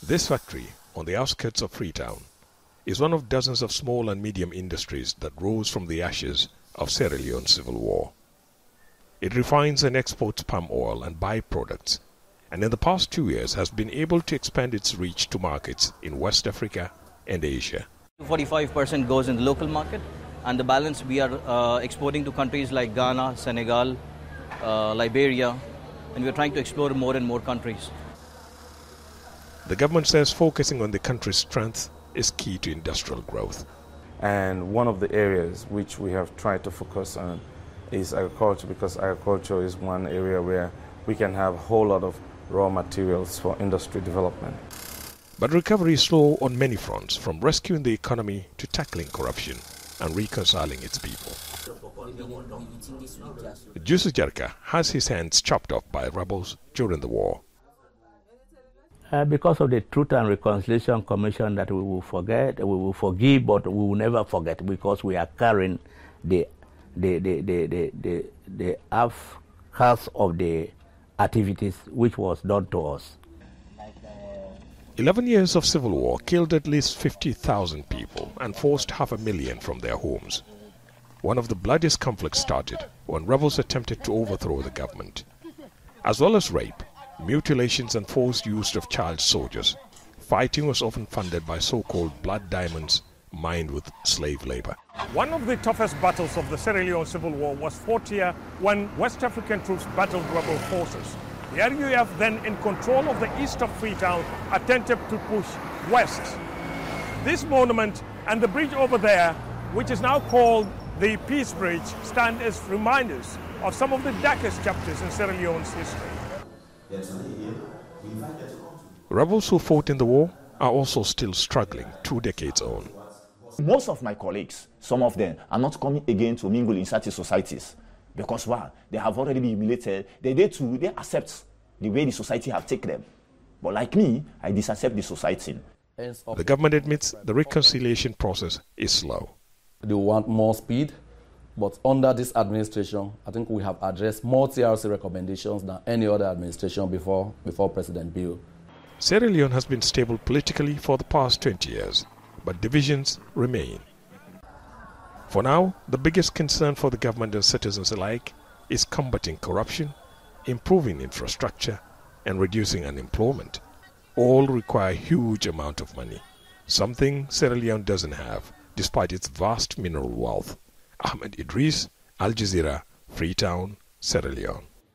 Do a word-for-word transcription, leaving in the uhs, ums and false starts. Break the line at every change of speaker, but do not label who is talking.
This factory, on the outskirts of Freetown, is one of dozens of small and medium industries that rose from the ashes of Sierra Leone's civil war. It refines and exports palm oil and byproducts, and in the past two years has been able to expand its reach to markets in West Africa and Asia.
forty-five percent goes in the local market, and the balance we are uh, exporting to countries like Ghana, Senegal, uh, Liberia, and we're trying to explore more and more countries.
The government says focusing on the country's strength is key to industrial growth.
And one of the areas which we have tried to focus on is agriculture, because agriculture is one area where we can have a whole lot of raw materials for industry development.
But recovery is slow on many fronts, from rescuing the economy to tackling corruption and reconciling its people. Jusu Jarka has his hands chopped off by rebels during the war.
Uh, because of the Truth and Reconciliation Commission that we will forget, we will forgive, but we will never forget, because we are carrying the the the the the the, the half of the activities which was done to us.
Eleven years of civil war killed at least fifty thousand people and forced half a million from their homes. One of the bloodiest conflicts started when rebels attempted to overthrow the government. As well as rape, mutilations and forced use of child soldiers, fighting was often funded by so-called blood diamonds mined with slave labor.
One of the toughest battles of the Sierra Leone Civil War was fought here when West African troops battled rebel forces. The R U F, then in control of the east of Freetown, attempted to push west. This monument and the bridge over there, which is now called the Peace Bridge, stand as reminders of some of the darkest chapters in Sierra Leone's history.
Rebels who fought in the war are also still struggling two decades on.
Most of my colleagues, some of them, are not coming again to mingle in such societies. Because why? They have already been humiliated. They, they too, they accept the way the society have taken them. But like me, I disaccept the society.
The government admits the reconciliation process is slow.
They want more speed, but under this administration, I think we have addressed more T R C recommendations than any other administration before, before President Bill.
Sierra Leone has been stable politically for the past twenty years, but divisions remain. For now, the biggest concern for the government and citizens alike is combating corruption, improving infrastructure, and reducing unemployment. All require a huge amount of money, something Sierra Leone doesn't have, despite its vast mineral wealth. Ahmed Idris, Al Jazeera, Freetown, Sierra Leone.